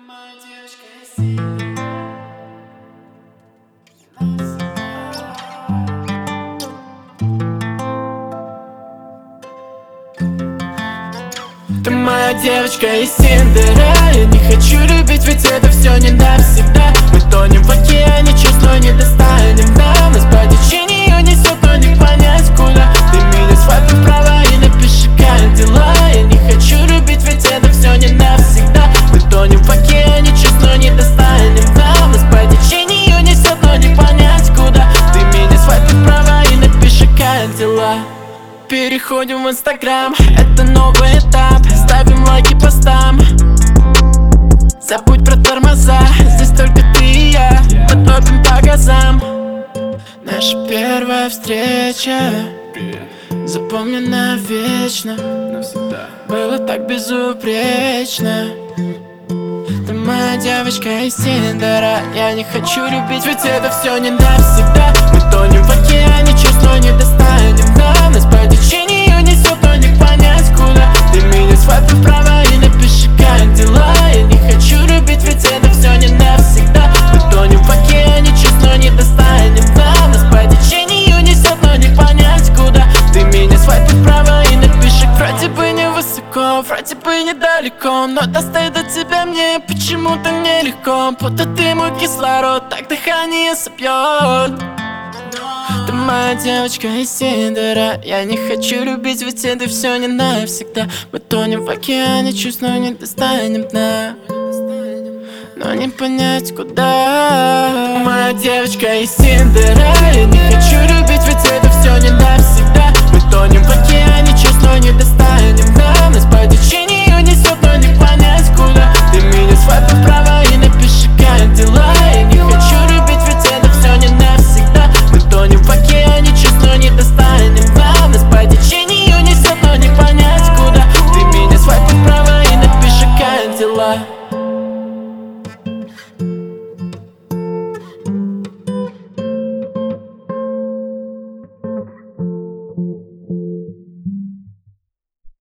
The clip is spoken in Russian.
моя девочка из Сибири. Ты моя девочка из Тиндера. Я не хочу любить, ведь это все не навсегда. Мы тонем в океане, честно не достанем дна. Нас по течению несет, но не понять куда. Ты меня свайпай вправо и напиши, как дела. Я не хочу любить, ведь это все не навсегда. Мы тонем в океане, честно не достанем дна. Нас по течению несет, но не понять куда. Ты меня свайпай вправо и напиши, как дела. Переходим в Инстаграм, это новый этап. Ставим лайки постам. Забудь про тормоза, здесь только ты и я. Мы топим по газам. Наша первая встреча запомни навечно. Было так безупречно. Ты моя девочка из Тиндера. Я не хочу любить, ведь это все не навсегда. Мы тонем в океане, честно не достанем дна. Нас по течению несет, но не понять куда. Ты меня свайпай вправо и напиши, как дела. Я не хочу любить, ведь это все не навсегда. Мы тонем в океане, честно не достанем дна. Нас по течению несет, но не понять куда. Ты меня свайпай вправо и напиши, вроде бы не высоко, вроде бы недалеко, но достать до тебя мне почему-то нелегко. Будто ты мой кислород, так дыхание собьет. Ты моя девочка из Тиндера. Я не хочу любить, ведь это все не навсегда. Мы тонем в океане, чувствую, не достанем дна. Но не понять куда. Моя девочка из Тиндера. Я не хочу любить, ведь это все не навсегда. Мы тонем в океане, честно, не достанем дна. Нас